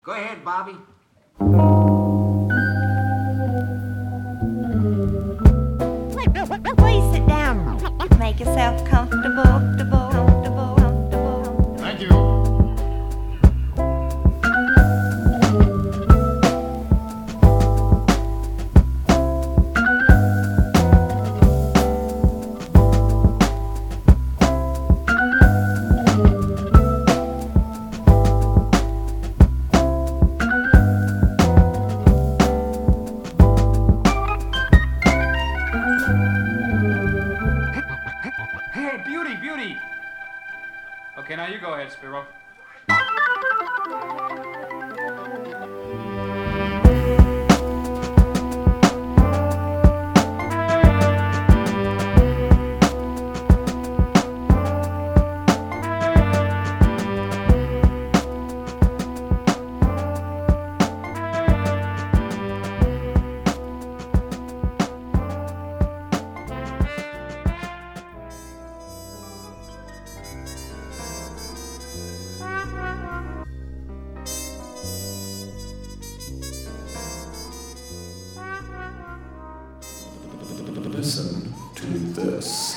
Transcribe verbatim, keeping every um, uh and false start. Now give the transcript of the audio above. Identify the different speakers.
Speaker 1: Go ahead, Bobby.
Speaker 2: Please sit down. Make yourself comfortable, comfortable, comfortable, comfortable.
Speaker 3: Thank you.
Speaker 4: Hey, beauty, beauty. Okay, now you go ahead, Spiro.
Speaker 5: Listen to this.